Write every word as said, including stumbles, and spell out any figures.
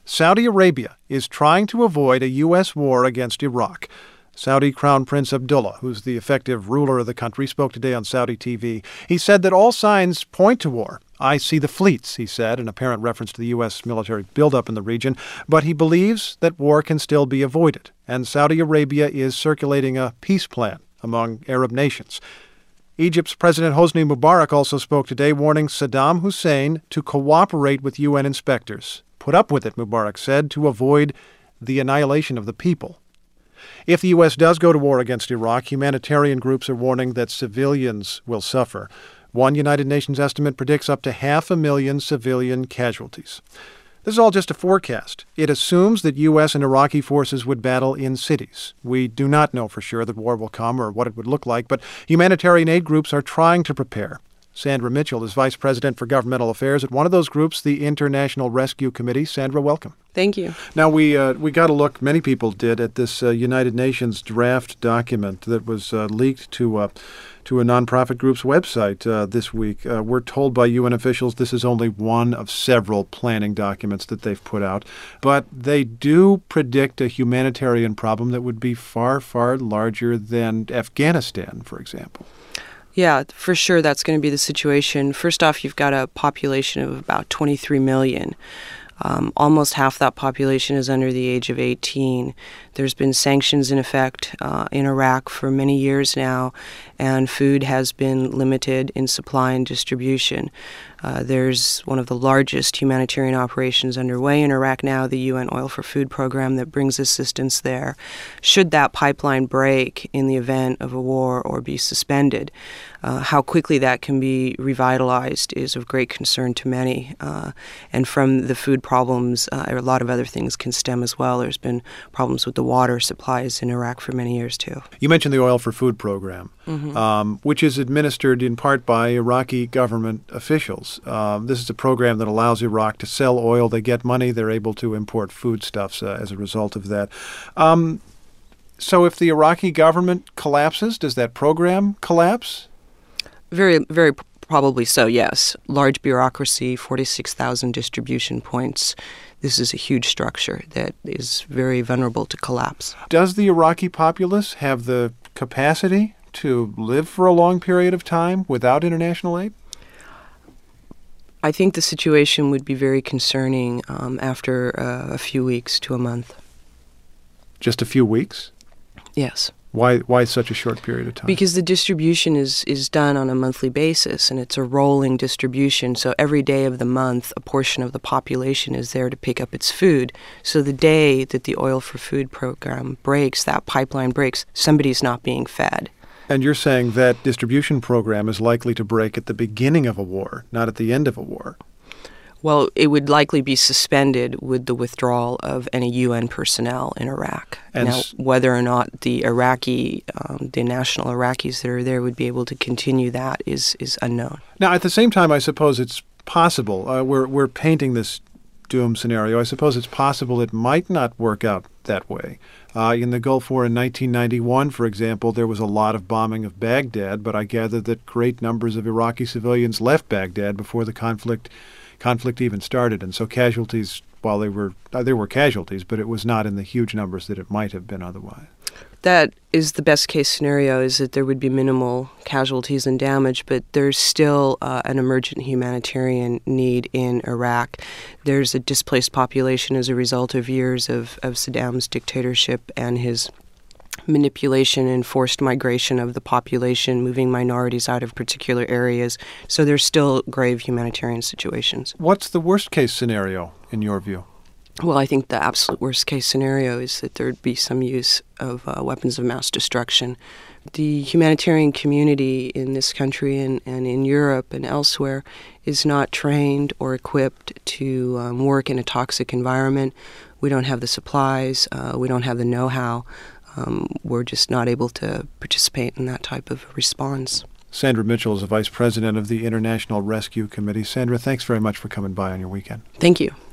Saudi Arabia is trying to avoid a U S war against Iraq. Saudi Crown Prince Abdullah, who's the effective ruler of the country, spoke today on Saudi T V. He said that all signs point to war. I see the fleets, he said, in apparent reference to the U S military buildup in the region. But he believes that war can still be avoided, and Saudi Arabia is circulating a peace plan among Arab nations. Egypt's President Hosni Mubarak also spoke today, warning Saddam Hussein to cooperate with U N inspectors. Put up with it, Mubarak said, to avoid the annihilation of the people. If the U S does go to war against Iraq, humanitarian groups are warning that civilians will suffer. One United Nations estimate predicts up to half a million civilian casualties. This is all just a forecast. It assumes that U S and Iraqi forces would battle in cities. We do not know for sure that war will come or what it would look like, but humanitarian aid groups are trying to prepare. Sandra Mitchell is Vice President for Governmental Affairs at one of those groups, the International Rescue Committee. Sandra, welcome. Thank you. Now, we uh, we got a look, many people did, at this uh, United Nations draft document that was uh, leaked to uh, to a nonprofit group's website uh, this week. Uh, we're told by U N officials this is only one of several planning documents that they've put out. But they do predict a humanitarian problem that would be far, far larger than Afghanistan, for example. Yeah, for sure that's going to be the situation. First off, you've got a population of about twenty-three million. Um, almost half that population is under the age of eighteen. There's been sanctions in effect uh, in Iraq for many years now, and food has been limited in supply and distribution. Uh, there's one of the largest humanitarian operations underway in Iraq now, the U N Oil for Food program that brings assistance there. Should that pipeline break in the event of a war or be suspended, uh, how quickly that can be revitalized is of great concern to many. Uh, and from the food problems, uh, a lot of other things can stem as well. There's been problems with the water supplies in Iraq for many years, too. You mentioned the Oil for Food program, mm-hmm. um, which is administered in part by Iraqi government officials. Um, this is a program that allows Iraq to sell oil. They get money. They're able to import foodstuffs uh, as a result of that. Um, so if the Iraqi government collapses, does that program collapse? Very, very probably so, yes. Large bureaucracy, forty-six thousand distribution points. This is a huge structure that is very vulnerable to collapse. Does the Iraqi populace have the capacity to live for a long period of time without international aid? I think the situation would be very concerning um, after uh, a few weeks to a month. Just a few weeks? Yes. Why why such a short period of time? Because the distribution is, is done on a monthly basis, and it's a rolling distribution. So every day of the month, a portion of the population is there to pick up its food. So the day that the Oil for Food program breaks, that pipeline breaks, somebody's not being fed. And you're saying that distribution program is likely to break at the beginning of a war, not at the end of a war. Well, it would likely be suspended with the withdrawal of any U N personnel in Iraq. And now, whether or not the Iraqi, um, the national Iraqis that are there would be able to continue that is is unknown. Now, at the same time, I suppose it's possible. Uh, we're we're painting this doom scenario. I suppose it's possible it might not work out that way. Uh, in the Gulf War in nineteen ninety-one, for example, there was a lot of bombing of Baghdad, but I gather that great numbers of Iraqi civilians left Baghdad before the conflict conflict even started, and so casualties, while they were uh, there were casualties, but it was not in the huge numbers that it might have been otherwise. That is the best case scenario, is that there would be minimal casualties and damage, but there's still uh, an emergent humanitarian need in Iraq. There's a displaced population as a result of years of, of Saddam's dictatorship and his manipulation and forced migration of the population, moving minorities out of particular areas. So there's still grave humanitarian situations. What's the worst case scenario in your view? Well, I think the absolute worst case scenario is that there'd be some use of uh, weapons of mass destruction. The humanitarian community in this country and, and in Europe and elsewhere is not trained or equipped to um, work in a toxic environment. We don't have the supplies. Uh, we don't have the know-how. Um, we're just not able to participate in that type of response. Sandra Mitchell is the Vice President of the International Rescue Committee. Sandra, thanks very much for coming by on your weekend. Thank you.